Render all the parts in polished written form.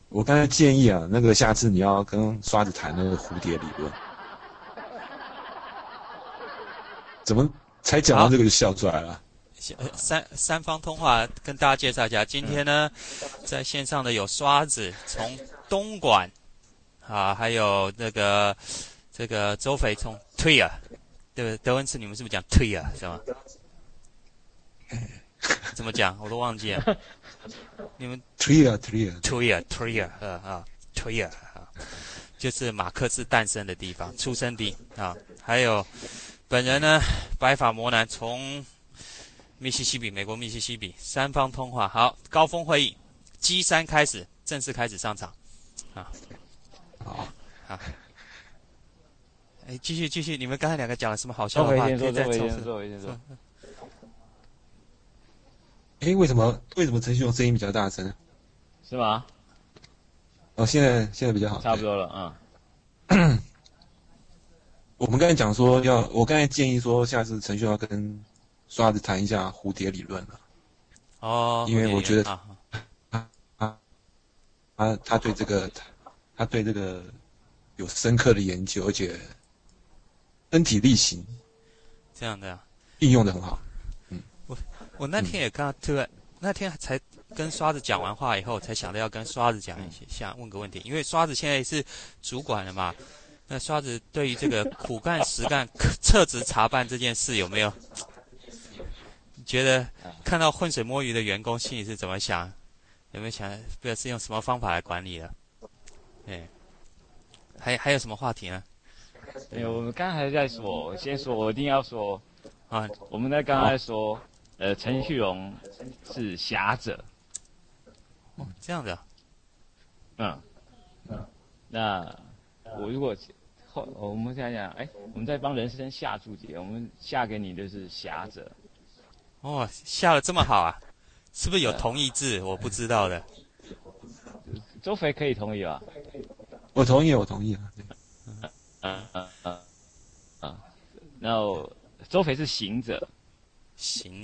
我刚才建议啊，那个下次你要跟刷子谈那个蝴蝶理论。怎么才讲到这个就笑出来了？ 三方通话跟大家介绍一下，今天呢，在线上的有刷子从东莞啊，还有这个周肥从推啊，对不对？德文词你们是不是讲推啊？是吗？怎么讲？我都忘记了。你们推啊， 就是马克思诞生的地方，出生地啊。还有本人呢，白发魔男从密西西比，美国密西西比，三方通话。好，高峰会议 G3 开始，正式开始上场啊。 好， 继续，你们刚才两个讲了什么好笑的话？可以再重说。 为什么陈旭荣声音比较大声？ 是吗？ 哦，现在比较好， 差不多了啊。 我们刚才讲说我刚才建议说，下次陈旭要跟刷子谈一下蝴蝶理论了。 哦， 因为我觉得他对这个有深刻的研究，而且身体力行， 这样的应用的很好。 我那天也刚那天才跟刷子讲完话以后，才想到要跟刷子讲一下，问个问题，因为刷子现在是主管了嘛。那刷子对于这个苦干实干、撤职查办这件事有没有觉得看到浑水摸鱼的员工心里是怎么想？有没有想不知道是用什么方法来管理的？还有什么话题呢？ 我们刚才在说，我先说，我一定要说啊， 我们在刚才说，陈旭荣是侠者。 哦，这样的。 那我们现在讲，我们在帮人生下注解，我们下给你的是侠者。 哦，下的这么好啊？是不是有同义字？我不知道的。 周肥可以同意吧？ 我同意然后周肥是行者。 行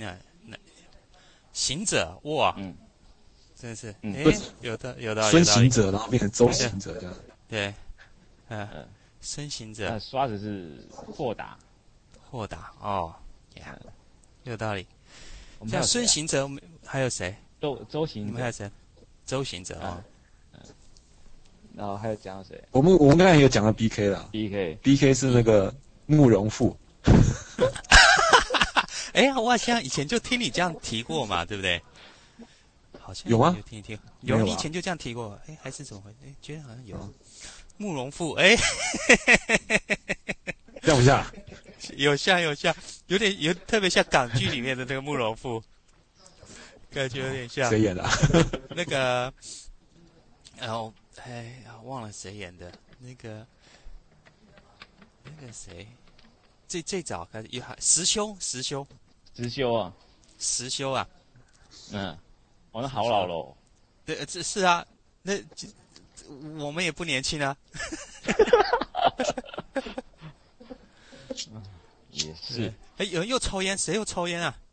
者哇，真的是，有的， 孙行者，然后变成周行者这样。 对，孙行者。 刷子是豁达哦，有道理。像孙行者还有谁？ 周行者。 你们还有谁？周行者啊。 然后还有讲到谁？ 我们刚才有讲到 BK 了。BK 是那个慕容复。 我好像以前就听你这样提过嘛，对不对？好像有吗？ 听，有，你以前就这样提过，还是怎么回事？觉得好像有。慕容复， 像不像？ 有像，有特别像港剧里面的那个慕容复，感觉有点像。 谁演的？ 那个，然后忘了谁演的，那个谁，最早开始有石修啊。 那好老喽。 对，是啊，那我们也不年轻啊。 也是。 有人又抽烟，谁又抽烟啊？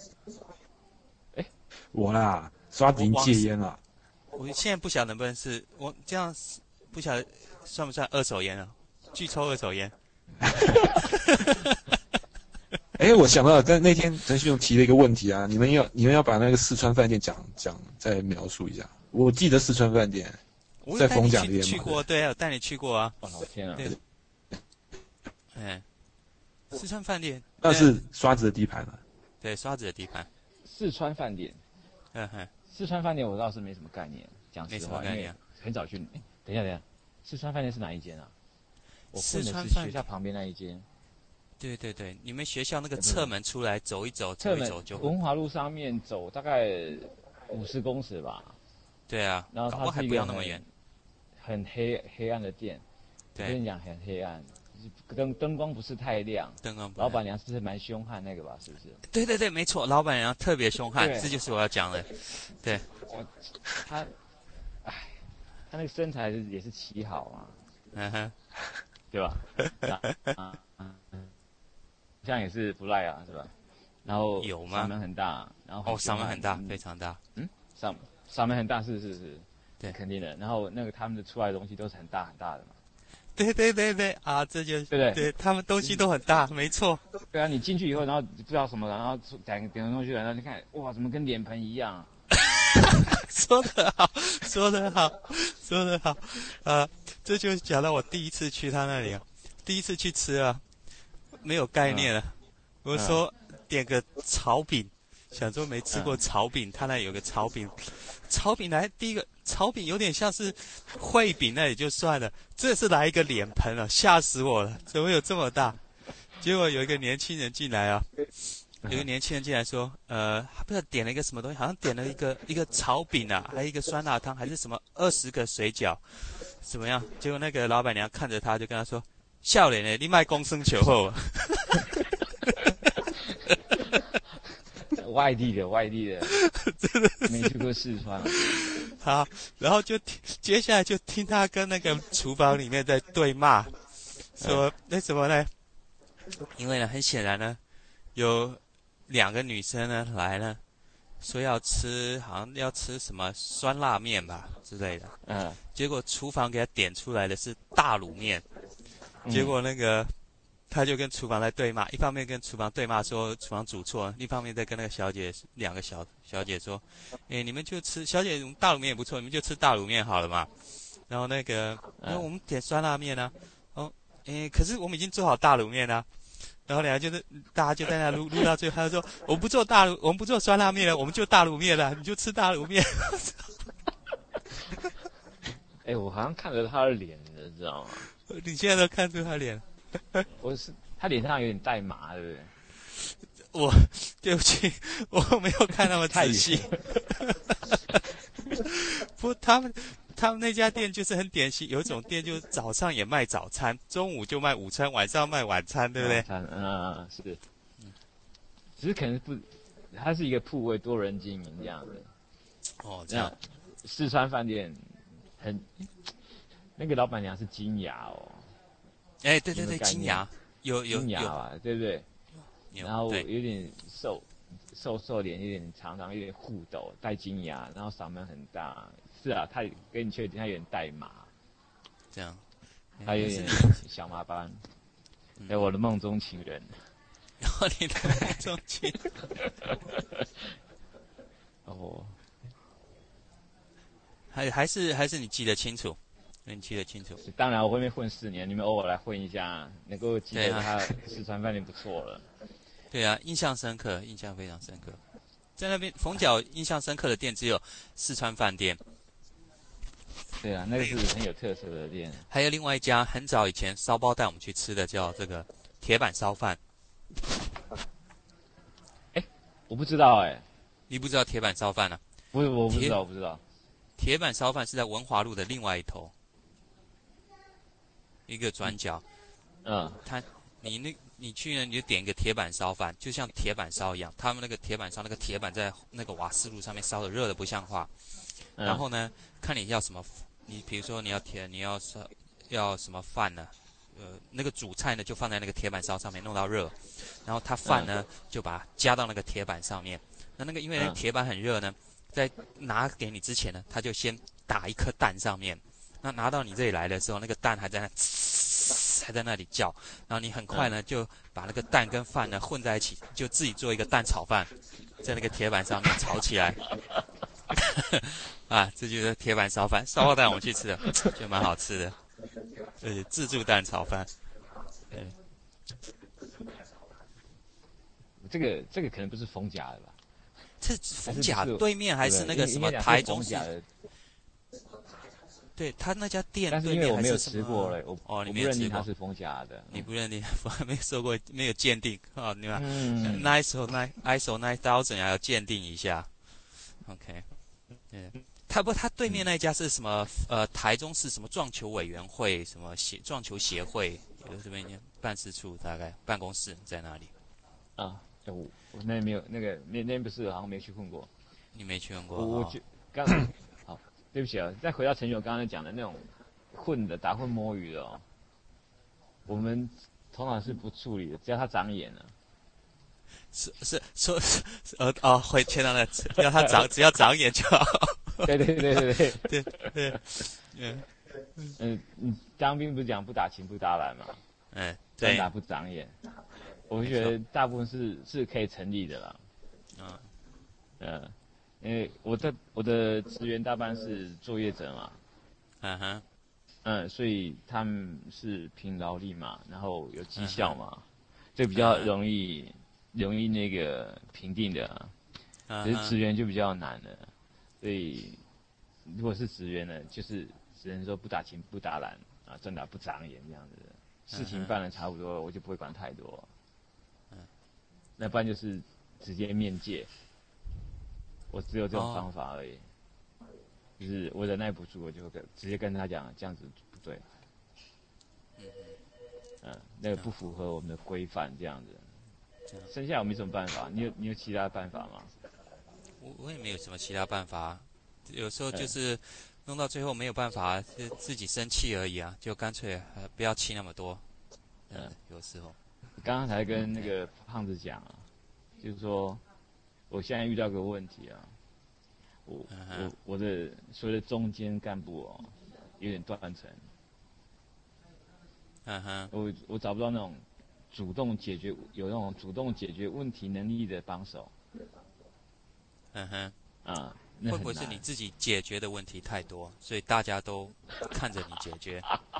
我啦，刷子已经戒烟了。 我现在不晓得能不能是我这样，不晓得算不算二手烟啊？拒抽二手烟。 我想到了，但那天陈旭勇提了一个问题啊，你们要把那个四川饭店讲再描述一下。我记得四川饭店在逢甲那边去过，对啊，我带你去过啊。 我天啊！ 四川饭店那是刷子的地盘了。 对，刷子的地盘。 四川饭店。四川饭店我倒是没什么概念，讲实话，因为很早去。等一下，四川饭店是哪一间啊？我问的是学校旁边那一间。 对，你们学校那个侧门出来走一走就文华路上面走大概50公尺吧。 对啊， 然后它还不要那么远， 很黑暗的店。我跟你讲，很黑暗，灯光不是太亮。老板娘是蛮凶悍那个吧？是不是？ 对，没错，老板娘特别凶悍，这就是我要讲的。对， 他那个身材也是奇好啊。对吧？这样也是不赖啊，是吧？然后有吗？ 嗓门很大，然后嗓门很大，非常大。 嗓门很大，是。 对， 肯定的。然后那个他们的出来的东西都是很大很大的嘛。 对啊，这就对不对？ 对，他们东西都很大，没错。 对啊，你进去以后，然后不知道什么，然后点东西来，然后你看，哇，怎么跟脸盆一样？ 说得好，说得好，说得好。这就讲到我第一次去他那里啊，第一次去吃啊，没有概念了。我说点个炒饼，想说没吃过炒饼，他那有个炒饼，炒饼来第一个炒饼有点像是烩饼，那也就算了，这是来一个脸盆啊，吓死我了，怎么有这么大？结果有一个年轻人进来啊，有一个年轻人进来说，他不知道点了一个什么东西，好像点了一个炒饼啊，还有一个酸辣汤，还是什么20个水饺，怎么样？结果那个老板娘看着他，就跟他说：“笑脸呢，你卖公生球后。” 外地的，真的没去过四川。 好，然后接下来就听他跟那个厨房里面在对骂，说那什么呢？因为呢，很显然呢，有2个女生呢来呢，说要吃，好像要吃什么酸辣面吧之类的。结果厨房给他点出来的是大卤面，结果那个。他就跟厨房在对骂，一方面跟厨房对骂说厨房煮错，另一方面在跟那个小姐2个小姐说，你们就吃小姐大卤面也不错，你们就吃大卤面好了嘛。然后那个，我们点酸辣面啊，可是我们已经做好大卤面了。然后大家就在那撸到最后，他就说我们不做酸辣面了，我们就大卤面了，你就吃大卤面。 我好像看着他的脸，你知道吗？ 你现在都看出他脸。 他脸上有点带麻，对不对？ 对不起，我没有看那么仔细。不，他们那家店就是很典型，有一种店就是早上也卖早餐，中午就卖午餐，晚上卖晚餐，对不对？ 是。只是可能不，它是一个铺位多人经营这样的。 这样。 四川饭店那个老板娘是金牙哦。 对，金牙有金牙吧，对不对？然后有点瘦脸，有点长，有点护斗，戴金牙，然后嗓门很大。是啊，他跟你确定他有点带麻， 这样， 他有点小麻斑。我的梦中情人。 然后你的梦中情人。还是你记得清楚。你记得清楚。 当然，我外面混4年，你们偶尔来混一下，能够记得他四川饭店不错了。 对啊，印象深刻，印象非常深刻。在那边逢甲印象深刻的店只有四川饭店。 对啊，那个是很有特色的店。 还有另外一家很早以前烧包带我们去吃的，叫这个铁板烧饭。 我不知道你不知道铁板烧饭啊？ 我不知道。 铁板烧饭是在文华路的另外一头。一个转角，你去呢，你就点一个铁板烧饭，就像铁板烧一样。他们那个铁板烧，那个铁板在那个瓦斯炉上面烧的热的不像话。然后呢，看你要什么，你比如说你要什么饭呢？那个主菜呢就放在那个铁板烧上面弄到热，然后他饭呢就把它加到那个铁板上面。那个因为那个铁板很热呢，在拿给你之前呢，他就先打一颗蛋上面。那拿到你这里来的时候，那个蛋还在那里叫，然后你很快呢就把那个蛋跟饭呢混在一起，就自己做一个蛋炒饭，在那个铁板上面炒起来。这就是铁板烧饭，烧包蛋我们去吃的，就蛮好吃的。自助蛋炒饭。 这个可能不是逢甲的吧？ 这逢甲对面还是那个什么台中市？对他那家店， 但是因为我没有吃过了，我不认定它是逢甲的。 你不认定？我没说过，没有鉴定你看，ISO 9000要鉴定一下。OK， 他对面那一家是什么？台中市什么撞球委员会，什么撞球协会，有这边办事处，大概办公室在哪里？ 我那没有那不是好像没去混过。 你没去混过？ 我刚好，对不起啊，再回到陈勇刚才讲的那种打混摸鱼的我们通常是不处理的，只要他长眼了。 会签到那，要他只要长眼就好。 对对对对对对对， 当兵不是讲不打勤不打懒嘛？专打不长眼。我觉得大部分是可以成立的啦。因为我的职员大半是作业者嘛，所以他们是凭劳力嘛，然后有绩效嘛，这比较容易那个评定的，可是职员就比较难了，所以如果是职员呢，就是只能说不打勤不打懒啊，专打不长眼这样子，事情办得差不多，我就不会管太多，那不然就是直接面戒。我只有这种方法而已，就是我忍耐不住，我就直接跟他讲，这样子不对，那个不符合我们的规范，这样子。剩下我没什么办法，你有其他办法吗？ 我也没有什么其他办法，有时候就是弄到最后没有办法，就自己生气而已啊，就干脆不要气那么多。有时候。 刚刚才跟那个胖子讲啊，就是说。我现在遇到个问题啊，我的所谓的中间干部有点断层，我找不到那种有那种主动解决问题能力的帮手， 会不会是你自己解决的问题太多，所以大家都看着你解决？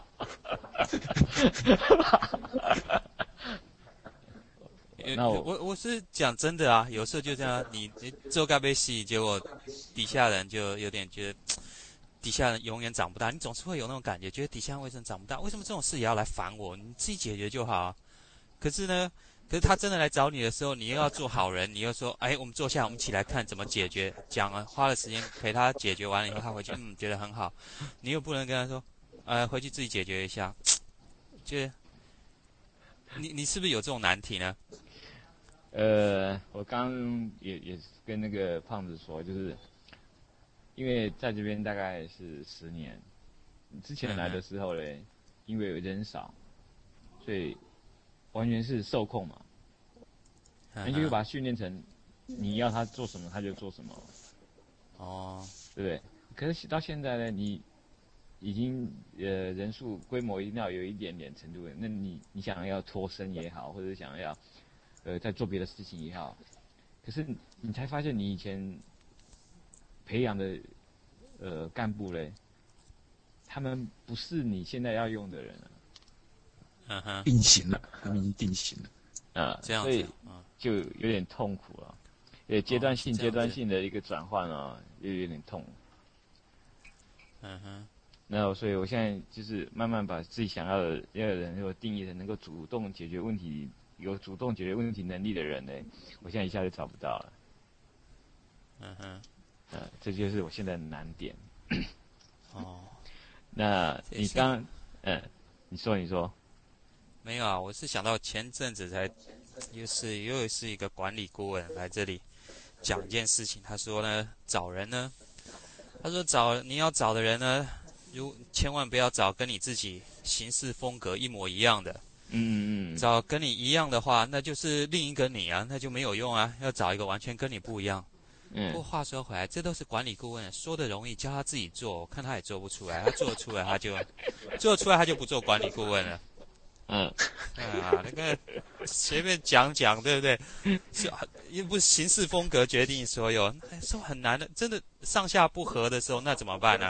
我是讲真的啊，有时候就这样，你做该被戏，结果底下人就有点觉得底下人永远长不大，你总是会有那种感觉，觉得底下人为什么长不大？为什么这种事也要来烦我？你自己解决就好啊。可是他真的来找你的时候，你又要做好人，你又说，我们坐下，我们一起来看怎么解决。讲了，花了时间陪他解决完了以后，他回去觉得很好，你又不能跟他说，回去自己解决一下，就你是不是有这种难题呢？ 我刚也跟那个胖子说，就是因为在这边大概是10年，之前来的时候嘞，因为人少，所以完全是受控嘛，你就把他训练成你要他做什么他就做什么，对不对？可是到现在呢，你已经人数规模一定要有一点点程度了，那你想要脱身也好，或者想要在做别的事情也好，可是你才发现你以前培养的干部嘞，他们不是你现在要用的人了。定型了，他们已经定型了。 这样子， 所以就有点痛苦了。阶段性的一个转换又有点痛。那所以我现在就是慢慢把自己想要的人有定义的能够主动解决问题。有主动解决问题能力的人呢，我现在一下就找不到了。这就是我现在的难点。那你你说。 没有啊，我是想到前阵子才，又是一个管理顾问来这里讲一件事情，他说呢，找人呢，他说你要找的人呢，千万不要找跟你自己行事风格一模一样的。找跟你一样的话，那就是另一个你啊，那就没有用啊。要找一个完全跟你不一样。不过话说回来，这都是管理顾问说的容易，叫他自己做，我看他也做不出来。他做得出来，他就不做管理顾问了。那个随便讲讲，对不对？又不是行事风格决定所有，说很难的，真的上下不合的时候，那怎么办呢？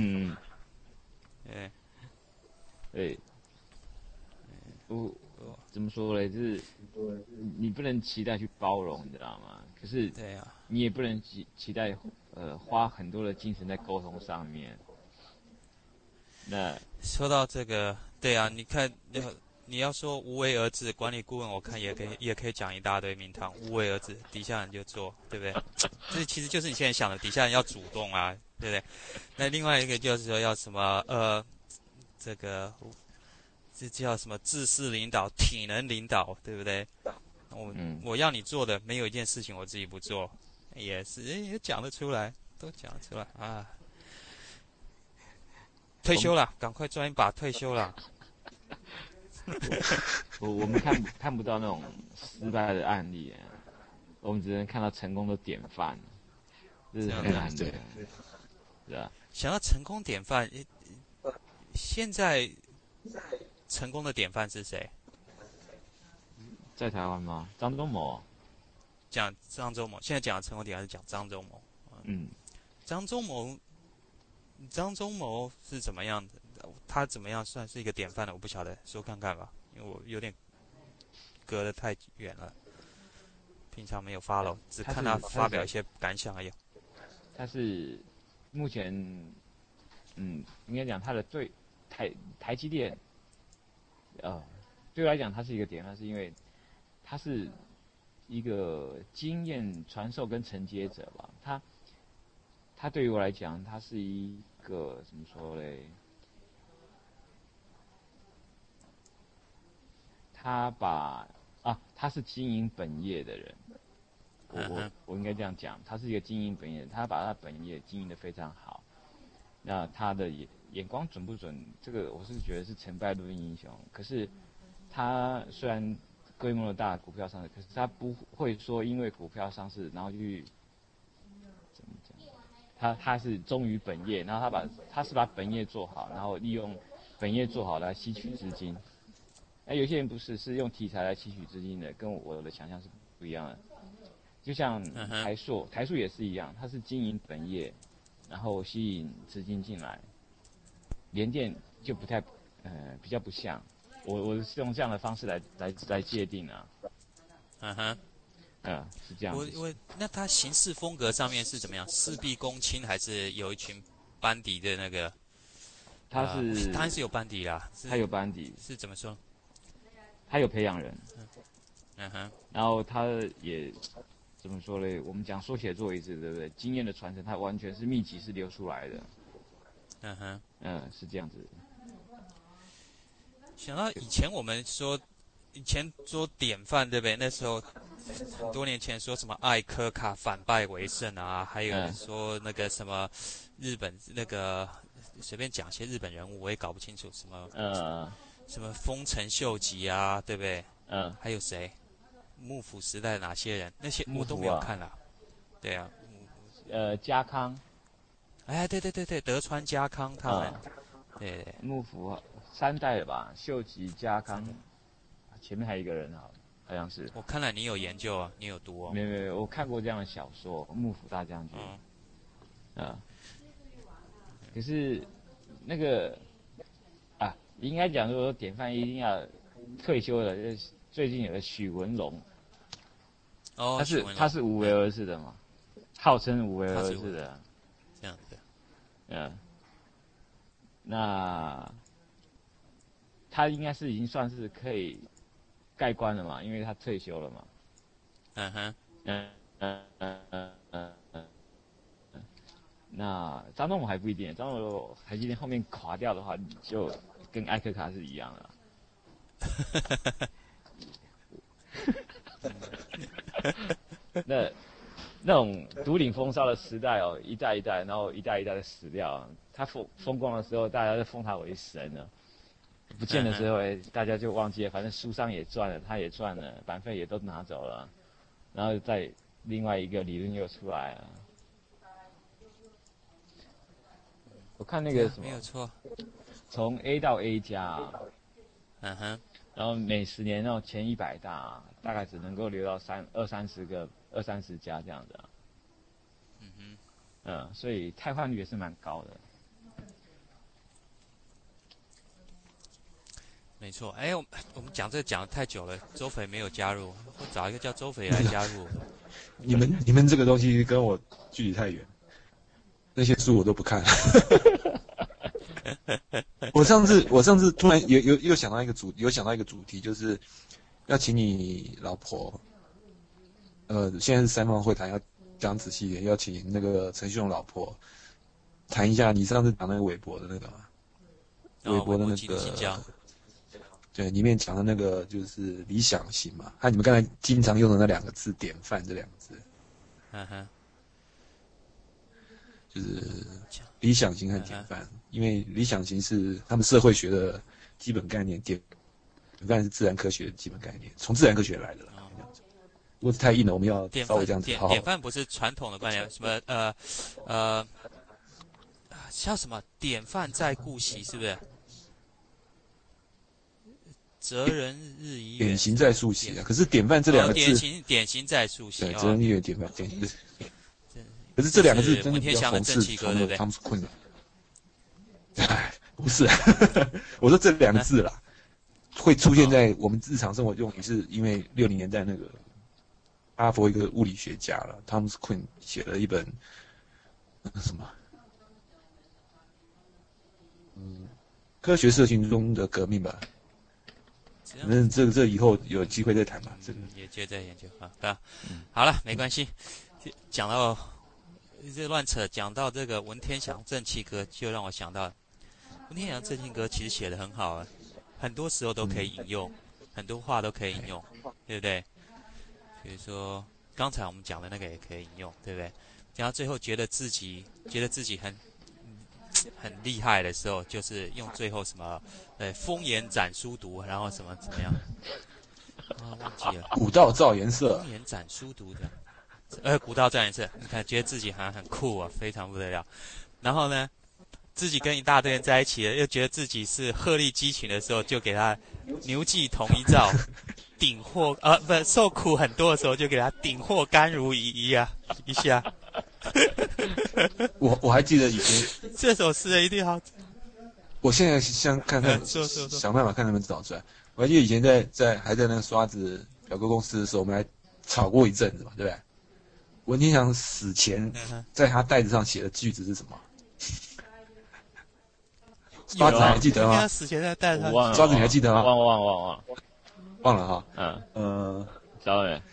对。我怎么说嘞？就是你不能期待去包容，你知道吗？可是对啊， 你也不能期待花很多的精神在沟通上面。那说到这个，对啊，你看你要说无为而治，管理顾问我看也可以讲一大堆名堂，无为而治，底下人就做，对不对？这其实就是你现在想的，底下人要主动啊，对不对？那另外一个就是说要什么这个。这叫什么自式领导、体能领导，对不对？我要你做的，没有一件事情我自己不做，也是也讲得出来，都讲得出来啊。退休了，赶快赚一把退休了。 我们看不到那种失败的案例，我们只能看到成功的典范，这是很难的。 是啊。 想要成功典范，现在成功的典范是谁？ 在台湾吗？张忠谋。 讲张忠谋，现在讲的成功典范是讲张忠谋。张忠谋是怎么样的？他怎么样算是一个典范的？我不晓得，说看看吧，因为我有点隔得太远了，平常没有 follow， 只看他发表一些感想而已。 他是目前，应该讲他的对台积电，对我来讲他是一个典范，是因为他是一个经验传授跟承接者吧。他对于我来讲，他是一个怎么说嘞？他是经营本业的人。我应该这样讲，他是一个经营本业，他把他本业经营得非常好。那他的眼光准不准？这个我是觉得是成败论英雄。可是他虽然规模的大，股票上市，可是他不会说因为股票上市，然后去怎么讲？他是忠于本业，然后他是把本业做好，然后利用本业做好来吸取资金。有些人不是，是用题材来吸取资金的，跟我的想象是不一样的。就像台塑也是一样，它是经营本业，然后吸引资金进来。联电就不太，比较不像。我是用这样的方式来界定啊。是这样子。 那他行事风格上面是怎么样？事必躬亲，还是有一群班底的那个？他当然是有班底啦。 他有班底是怎么说？ 他有培养人。然后他也怎么说嘞？我们讲说写做一次，对不对？经验的传承，它完全是秘籍是流出来的。是这样子。 想到以前我们说典范，对不对？那时候很多年前说什么艾科卡反败为胜啊，还有说那个什么日本那个随便讲些日本人物，我也搞不清楚什么丰臣秀吉啊，对不对？还有谁？幕府时代哪些人？那些我都没有看啦。对啊。 家康。 哎，对，德川家康他们。对。 幕府3代了吧？秀吉、家康，前面还有一个人好像是。 我看来你有研究啊，你有读哦。 没有，我看过这样的小说《幕府大将军》。可是那个应该讲说典范一定要退休了。最近有个许文龙。他是无为而治的嘛，号称无为而治的。 这样子。 那他应该是已经算是可以盖棺了嘛，因为他退休了嘛。那张忠谋还不一定，张忠谋台积电后面垮掉的话，就跟艾克卡是一样的。那种独领风骚的时代一代一代，然后一代一代的死掉。他风光的时候，大家就封他为神了；不见的时候，大家就忘记了。反正书商也赚了，他也赚了，版费也都拿走了，然后再另外一个理论又出来了。我看那个什么， 没有错， 从 A 到 A 加。然后每10年那种前100大，大概只能够留到20-30家这样子。所以汰换率也是蛮高的。 没错。我们讲这讲得太久了，周肥没有加入，我找一个叫周肥来加入。 你们这个东西跟我距离太远，那些书我都不看。我上次突然又想到一个主题，就是要请你老婆，现在是3方会谈，要讲仔细一点，要请那个陈旭荣老婆谈一下你上次讲那个韦伯的那个嘛，韦伯的那个，对，里面讲的那个就是理想型嘛，你们刚才经常用的那2个字，典范这2个字，就是理想型和典范，因为理想型是他们社会学的基本概念，典范是自然科学的基本概念，从自然科学来的啦。如果太硬了，我们要稍微这样子。 典范不是传统的观念，什么叫什么典范在顾惜，是不是？哲人日已远， 典型在溯溪啊。可是典范这两个字， 典型在溯溪。 对，哲人日已远典范，典型。可是这两个字真的比较文天祥的讽刺正气歌，对不对？ 汤姆斯昆的。哎，不是，我说这两个字啦，会出现在我们日常生活用语，是因为60年代那个哈佛一个物理学家了，汤姆斯昆写了一本什么，科学社群中的革命吧。反正这以后有机会再谈吧。这个也接着研究啊。好了，没关系。讲到这乱扯，讲到这个文天祥正气歌，就让我想到文天祥正气歌其实写得很好啊，很多时候都可以引用，很多话都可以引用，对不对？比如说刚才我们讲的那个也可以引用，对不对？讲到最后觉得自己很厉害的时候，就是用最后什么风言展书读，然后什么怎么样？忘记了。 古道照颜色。 风言展书读的，古道照颜色，你看觉得自己好像很酷啊，非常不得了。然后呢，自己跟一大堆人在一起了，又觉得自己是鹤立鸡群的时候，就给他牛骑同一诏，顶祸不受苦很多的时候，就给他顶祸甘如饴一下。 我还记得以前这首诗一定好。 我现在想看看，想办法看能不能找出来。我还记得以前还在那个刷子表哥公司的时候，我们还吵过一阵子嘛，对不对？文天祥死前在他袋子上写的句子是什么？刷子还记得吗？ 他死前在袋子上， 刷子你还记得吗？ 忘了哈。 找人。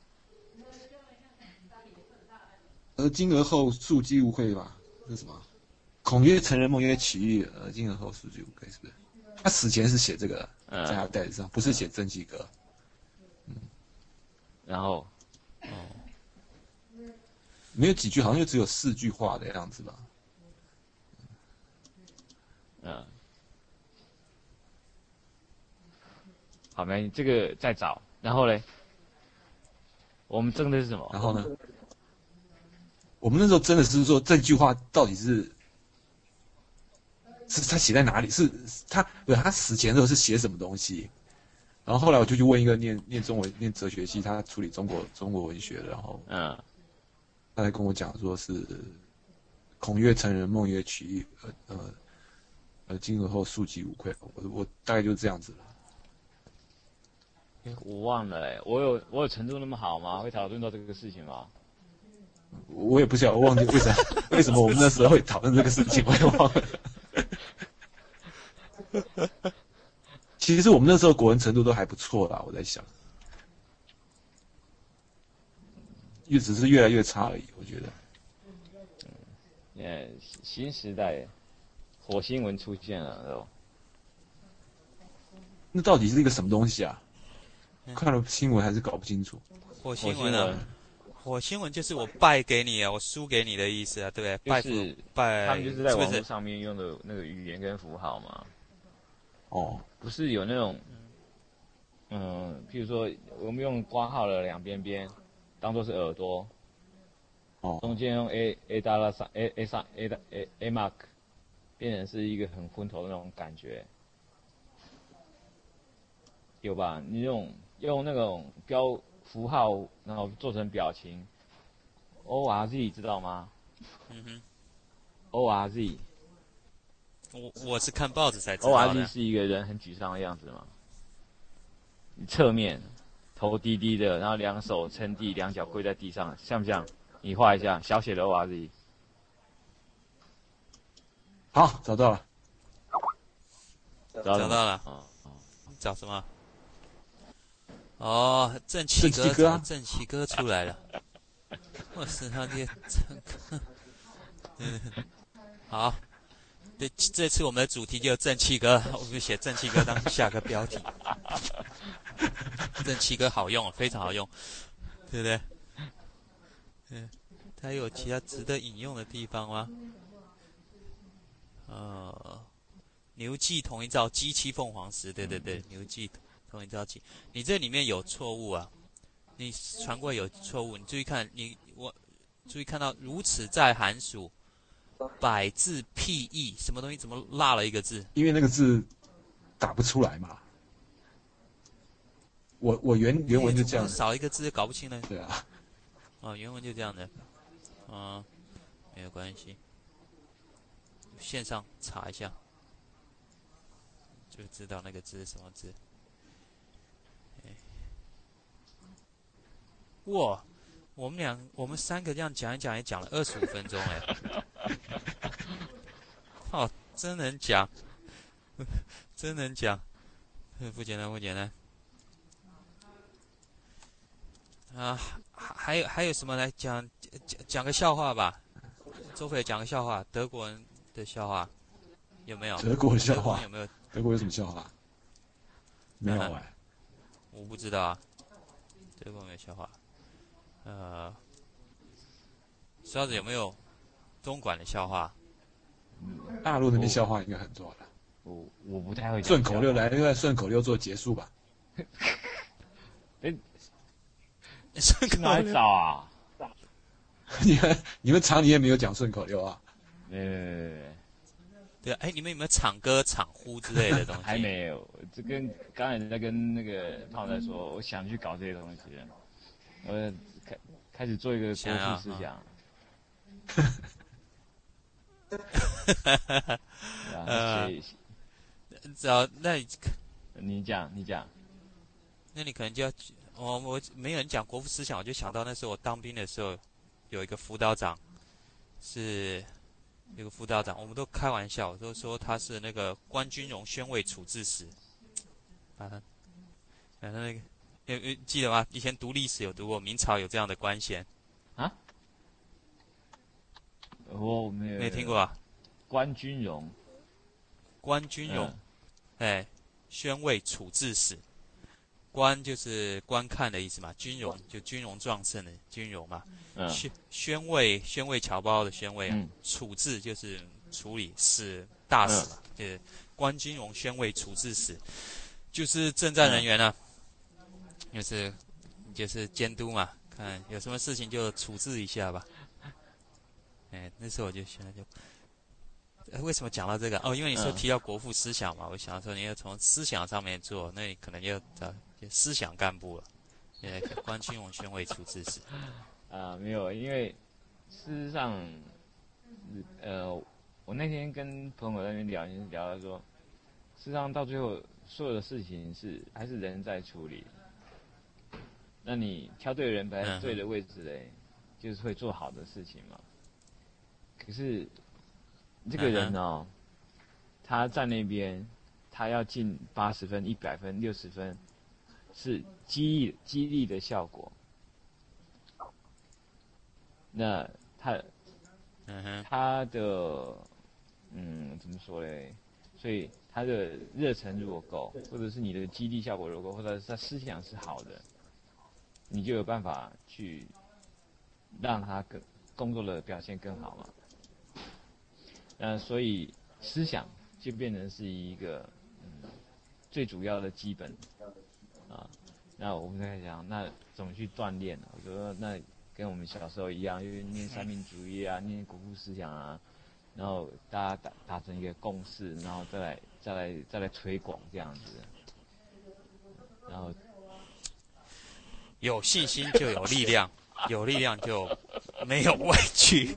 而今而后，庶几无愧吧？是什么？孔曰成人梦曰起义，而今而后，庶几无愧，是不是？他死前是写这个，在他袋子上，不是写正气歌。 然后， 没有几句，好像就只有4句话的样子吧。 好，没这个再找。然后嘞，我们争的是什么？ 然后呢？我们那时候真的是说这句话到底是他写在哪里？是他死前的时候是写什么东西？然后后来我就去问一个念中文、念哲学系，他处理中国文学的，然后他才跟我讲说是孔曰成人梦曰起义，今而后庶几无愧。我大概就这样子了。 我忘了我有程度那么好吗？会讨论到这个事情吗？ 我也不晓得，我忘记为什么我们那时候会讨论这个事情，我也忘了。其实我们那时候国文程度都还不错啦，我在想，只是越来越差而已，我觉得。 新时代火星文出现了， 那到底是一个什么东西啊？看了新闻还是搞不清楚。 火星文啊。火星文就是我败给你啊，我输给你的意思啊，对不对？ 就是败， 他们就是在网络上面用的那个语言跟符号嘛。不是有那种，譬如说我们用括号的两边边当做是耳朵，中间用 A 大拉上 A mark， 变成是一个很昏头的那种感觉，有吧？你用那种标符号，然后做成表情 ，ORZ 知道吗？ORZ， 我是看报纸才知道的。 ORZ 是一个人很沮丧的样子嘛。你侧面，头低低的，然后两手撑地，两脚跪在地上，像不像？你画一下小写的 ORZ。 好，找到了。 找到了。找什么？正气歌，正气歌出来了。我是他爹，好，这次我们的主题就是正气歌，我们就写正气歌当下个标题。正气歌好用，非常好用，对不对？它有其他值得引用的地方吗？牛骑同一诏，鸡栖凤凰时，对，牛骑同一诏鸡。你这里面有错误啊！你传过有错误，你注意看，我注意看到如此在寒暑， 百字辟义，什么东西怎么落了一个字？ 因为那个字打不出来嘛。我原文就这样， 少一个字搞不清了。 对啊， 原文就这样的，没有关系，线上查一下就知道那个字是什么字。哇，我们三个这样讲一讲，也讲了25分钟哎，真能讲，真能讲，不简单不简单。还有什么来讲个笑话吧？周飞讲个笑话，德国人的笑话有没有？ 德国的笑话有没有？ 德国有什么笑话？没有哎， 我不知道啊，德国没有笑话。刷子有没有东莞的笑话？ 大陆那边笑话应该很多了。 我不太会讲。 顺口溜来，就顺口溜做结束吧。 顺口哪里找啊？ 你们厂里面没有讲顺口溜啊？ 对啊，你们有没有唱歌、唱呼之类的东西？ 还没有，这跟刚才在跟那个胖仔说，我想去搞这些东西了，我开始做一个国父思想。 那你讲， 那你可能就要，我没有人讲国父思想，我就想到那时候我当兵的时候，有一个辅导长，我们都开玩笑，都说他是那个关军荣宣慰处置使，那个记得吗？以前读历史有读过，明朝有这样的官衔啊？我没听过啊？ 关军荣， 宣慰处置使。观就是观看的意思嘛，军容就军容壮盛的军容嘛。宣慰侨胞的宣慰啊。处置就是处理使大使嘛，就是观军容宣慰处置使，就是政战人员啊，就是监督嘛，看有什么事情就处置一下吧。那时候我就现在就。为什么讲到这个？因为你说提到国父思想嘛，我想说你要从思想上面做，那你可能就思想干部了。关军荣宣慰处置使。 没有，因为事实上，我那天跟朋友在那边聊到说，事实上到最后所有的事情还是人在处理。那你挑对人摆在对的位置嘞，就是会做好的事情嘛。可是这个人哦，他在那边，他要进80分、100分、60分，是激励的效果。那他的怎么说嘞？所以他的热忱如果够，或者是你的激励效果如果够，或者是他思想是好的，你就有办法去让他工作的表现更好嘛。所以思想就变成是一个最主要的基本啊。那我们在讲，那怎么去锻炼呢？我说那跟我们小时候一样，就是念三民主义啊，念国父思想啊，然后大家达成一个共识，然后再来推广这样子。然后有信心就有力量，有力量就没有畏惧。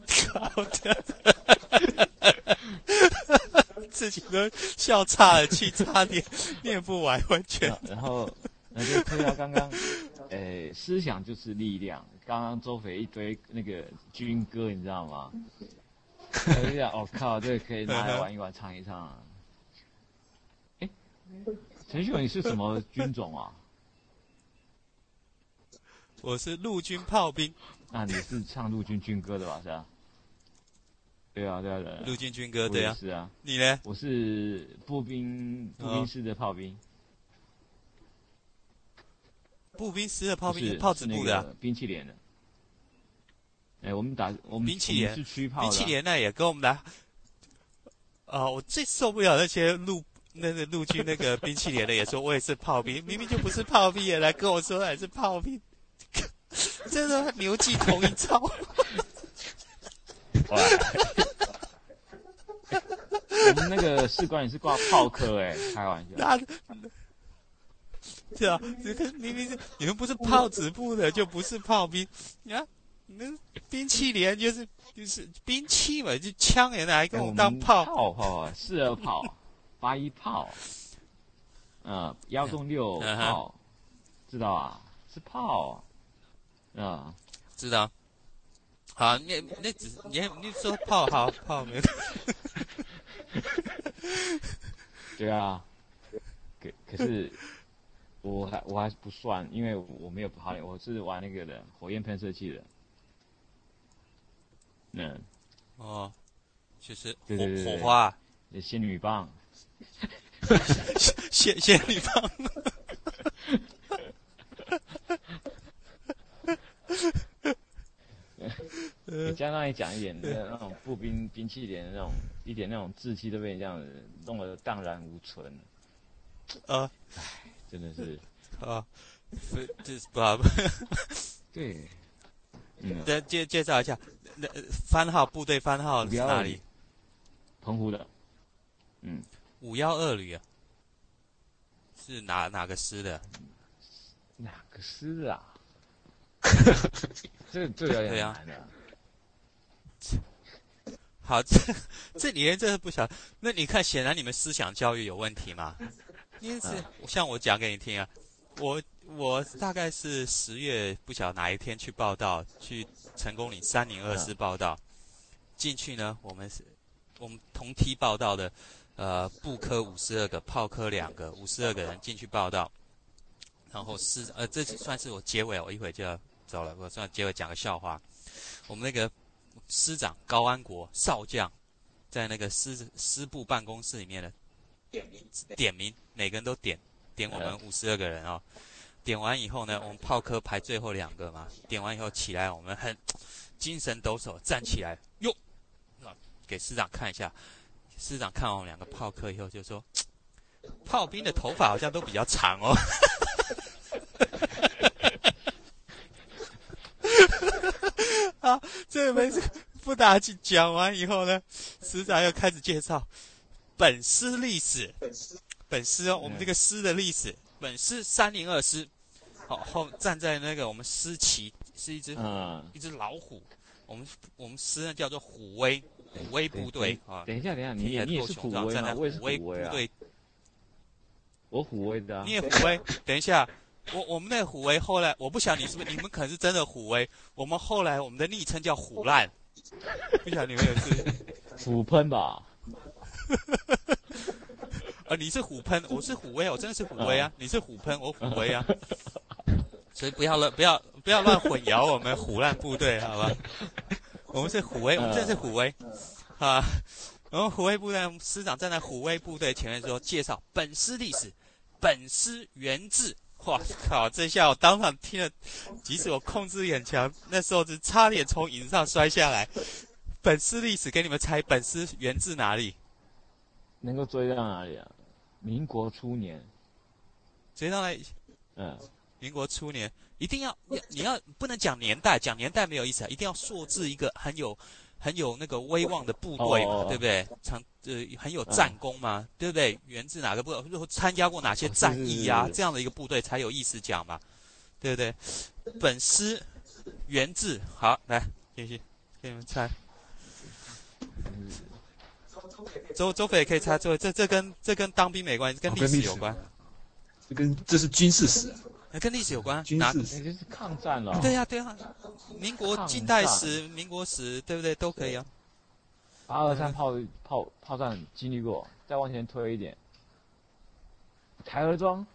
自己都笑岔了气，差点念不完，完全。 然后就推到刚刚，思想就是力量。刚刚周斐一堆那个军歌，你知道吗？我就想，靠，这个可以拿来玩一玩，唱一唱啊。陈旭文，你是什么军种啊？ 我是陆军炮兵。 那你是唱陆军军歌的吧？是吧？对啊。 陆军军歌，对啊。 是啊。 你呢？ 我是步兵师的炮兵。 步兵师的炮兵，炮子部的、啊。 兵器连的。我们兵器连是驱炮的、 兵器连那也跟我们打。我最受不了那些陆军那个兵器连的也说我也是炮兵，明明就不是炮兵，也来跟我说还是炮兵，真的牛技同一招。 我们那个士官也是挂炮科开玩笑。 那是啊，明明是你们不是炮子部的，就不是炮兵啊。你们兵器连就是兵器嘛，就枪也拿来给我们当炮。 炮，42炮，81炮，166炮，知道啊？是炮啊， 知道。好，那只你说炮好炮没有？ 对啊，可是我还不算，因为我没有跑，我是玩那个的火焰喷射器的。 哦，就是对火花， 仙女棒， 仙女棒。 加上你讲一点那种步兵兵器连那种一点那种志气都被你这样子弄得荡然无存。真的是这是不。 对。 介绍一下，番号部队番号是哪里？ 澎湖的。 512旅啊，是哪个师的？ 哪个师啊？这有点难的。 好，这你连这都不晓得，那你看，显然你们思想教育有问题嘛？因为像我讲给你听啊，我大概是10月不晓得哪一天去报道，去成功岭302师报道，进去呢，我们同梯报道的，步科52个，炮科2个，52个人进去报道，然后这算是我结尾，我一会就要走了，我算结尾讲个笑话，我们那个师长高安国少将，在那个师部办公室里面的点名，每个人都点我们52个人哦。点完以后呢，我们炮科排最后2个嘛。点完以后起来，我们很精神抖擞站起来，哟，给师长看一下。师长看完我们2个炮科以后就说，炮兵的头发好像都比较长哦。好，这个没事，不打紧。讲完以后呢，师长又开始介绍本师历史。本师哦，我们这个师的历史。本师302师，后站在那个我们师旗是一只老虎，我们师呢叫做虎威部队啊。 等一下，你也是虎威吗？我也是虎威啊。我虎威的啊。 你也虎威？等一下，我们那个虎威后来我不晓得你们可能是真的虎威，我们后来我们的昵称叫虎烂，不晓得你们有是虎喷吧？ 你是虎喷，我是虎威，我真的是虎威啊！你是虎喷，我虎威啊！所以不要乱混淆我们虎烂部队，好吧？我们是虎威，我们真的是虎威啊！然后虎威部队师长站在虎威部队前面说，介绍本师历史，本师源自。哇靠！这下我当场听了，即使我控制眼强，那时候只差点从椅子上摔下来。本师历史，给你们猜，本师源自哪里？ 能够追到哪里啊？民国初年， 追到哪里？民国初年，一定要你要不能讲年代，讲年代没有意思啊，一定要塑制一个很有那个威望的部队嘛，对不对？很有战功嘛，对不对？源自哪个部队？参加过哪些战役啊？这样的一个部队才有意思讲嘛，对不对？本师源自，好，来继续给你们猜。周飞也可以猜，这跟当兵没关系，跟历史有关。 这是军事史啊， 跟历史有关。 军事史就是抗战了。 对呀，民国近代史、民国史，对不对？都可以啊。 823炮战经历过，再往前推一点，台儿庄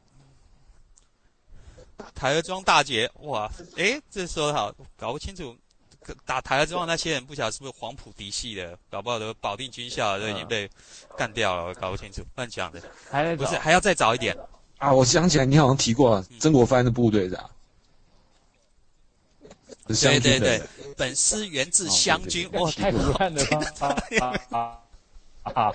大捷，哇，这说得好，搞不清楚。打台儿庄那些人不晓得是不是黄埔嫡系的，搞不好都保定军校都已经被干掉了，我搞不清楚，乱讲的。不是，还要再早一点啊！我想起来，你好像提过曾国藩的部队是吧？ 对，本师源自湘军，哇， 太胡乱了吧！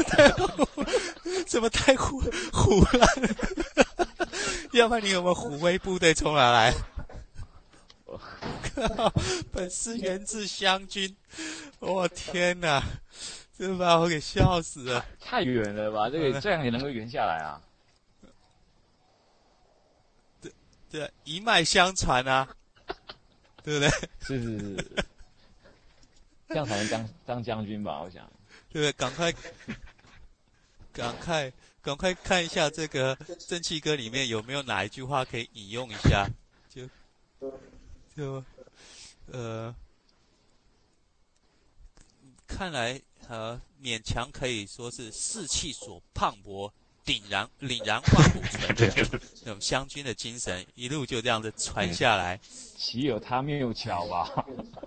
怎么太胡乱了？要不然你有没有虎威部队从哪来？本师源自湘军，我天哪！ 这把我给笑死了。 太远了吧？这样也能够圆下来啊？ 对，一脉相传啊，对不对？ 是，这样才能当将军吧？我想， 对不对？赶快看一下这个正气歌里面有没有哪一句话可以引用一下，就看来勉强可以说是士气所磅礴，凛然万古存的那种湘军的精神，一路就这样子传下来。 岂有他谬巧吧？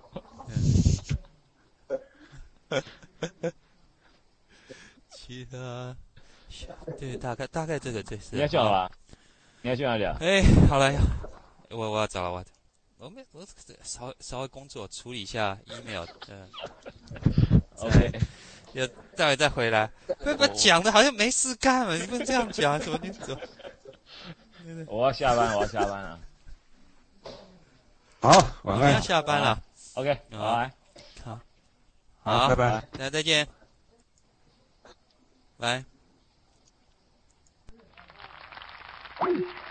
其他，对，大概这是。 你要去哪了？你要去哪里啊？ 好了，我要走了，我稍微工作处理一下 email， OK， 待会再回来。不讲的好像没事干了，你不能这样讲，怎么你走？ 我要下班了。 好，晚安。 你要下班了。 OK， 拜。 好， 拜拜。 那再见。拜。